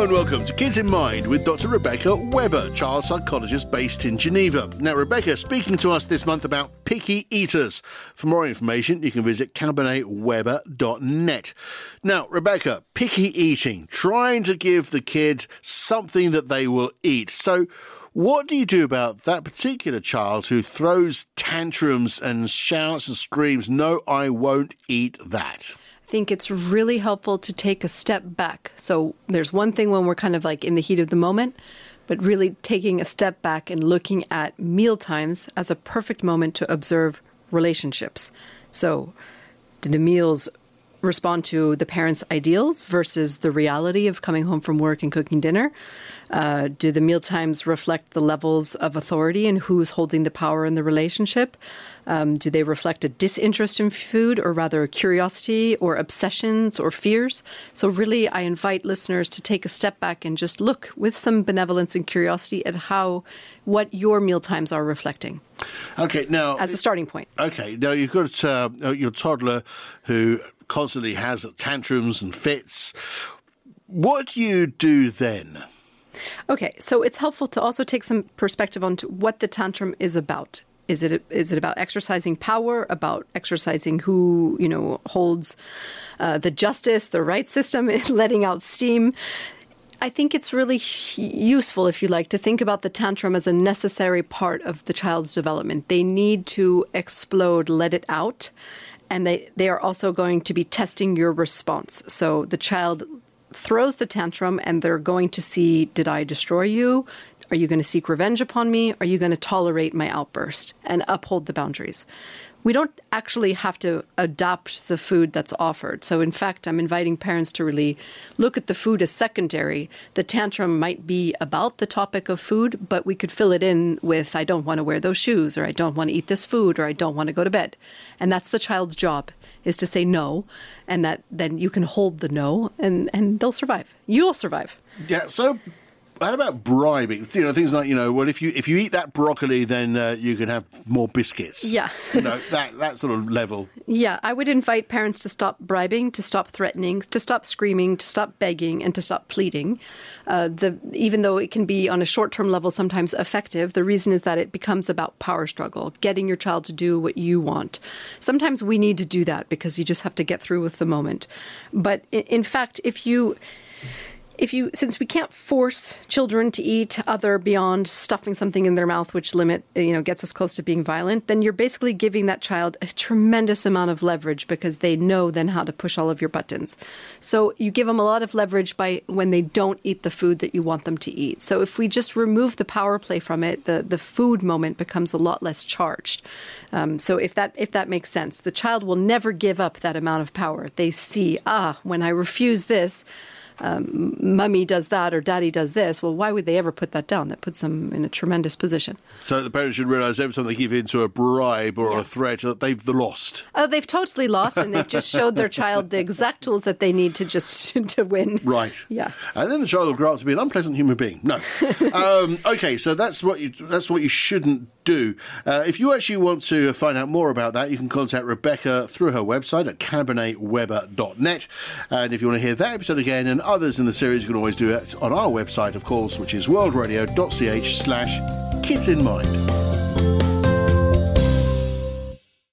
and welcome to Kids in Mind with Dr. Rebecca Weber, child psychologist based in Geneva. Now, Rebecca speaking to us this month about picky eaters. For more information, you can visit cabinetweber.net. Now, Rebecca, picky eating, trying to give the kids something that they will eat. So, what do you do about that particular child who throws tantrums and shouts and screams, "No, I won't eat that"? I think it's really helpful to take a step back. So there's one thing when we're kind of like in the heat of the moment, but really taking a step back and looking at meal times as a perfect moment to observe relationships. So do the meals respond to the parents' ideals versus the reality of coming home from work and cooking dinner? Do the meal times reflect the levels of authority and who's holding the power in the relationship? Do they reflect a disinterest in food or rather a curiosity or obsessions or fears? So really, I invite listeners to take a step back and just look with some benevolence and curiosity at what your meal times are reflecting. Okay, now as a starting point. Okay, now you've got your toddler who constantly has tantrums and fits. What do you do then? Okay, so it's helpful to also take some perspective on what the tantrum is about. Is it about exercising power, about exercising who, holds the justice, the right system, letting out steam? I think it's really useful, if you like, to think about the tantrum as a necessary part of the child's development. They need to explode, let it out, and they are also going to be testing your response. So the child throws the tantrum and they're going to see, did I destroy you? Are you going to seek revenge upon me? Are you going to tolerate my outburst and uphold the boundaries? We don't actually have to adopt the food that's offered. So in fact, I'm inviting parents to really look at the food as secondary. The tantrum might be about the topic of food, but we could fill it in with, I don't want to wear those shoes, or I don't want to eat this food, or I don't want to go to bed. And that's the child's job, is to say no, and that then you can hold the no, and they'll survive. You'll survive. Yeah, so how about bribing? Things like, well, if you eat that broccoli, then you can have more biscuits. Yeah. That sort of level. Yeah, I would invite parents to stop bribing, to stop threatening, to stop screaming, to stop begging, and to stop pleading. Even though it can be on a short-term level sometimes effective, the reason is that it becomes about power struggle, getting your child to do what you want. Sometimes we need to do that because you just have to get through with the moment. But in fact, since we can't force children to eat other beyond stuffing something in their mouth, which gets us close to being violent, then you're basically giving that child a tremendous amount of leverage because they know then how to push all of your buttons. So you give them a lot of leverage when they don't eat the food that you want them to eat. So if we just remove the power play from it, the food moment becomes a lot less charged. So if that makes sense, the child will never give up that amount of power. They see, when I refuse this, mummy does that or daddy does this. Well, why would they ever put that down? That puts them in a tremendous position. So the parents should realise every time they give in to a bribe or a threat, they've lost. Oh, they've totally lost, and they've just showed their child the exact tools that they need to win. Right. Yeah. And then the child will grow up to be an unpleasant human being. No. Okay, so that's what you shouldn't do. If you actually want to find out more about that, you can contact Rebecca through her website at cabinetweber.net. And if you want to hear that episode again and others in the series, you can always do it on our website, of course, which is worldradio.ch/kidsinmind.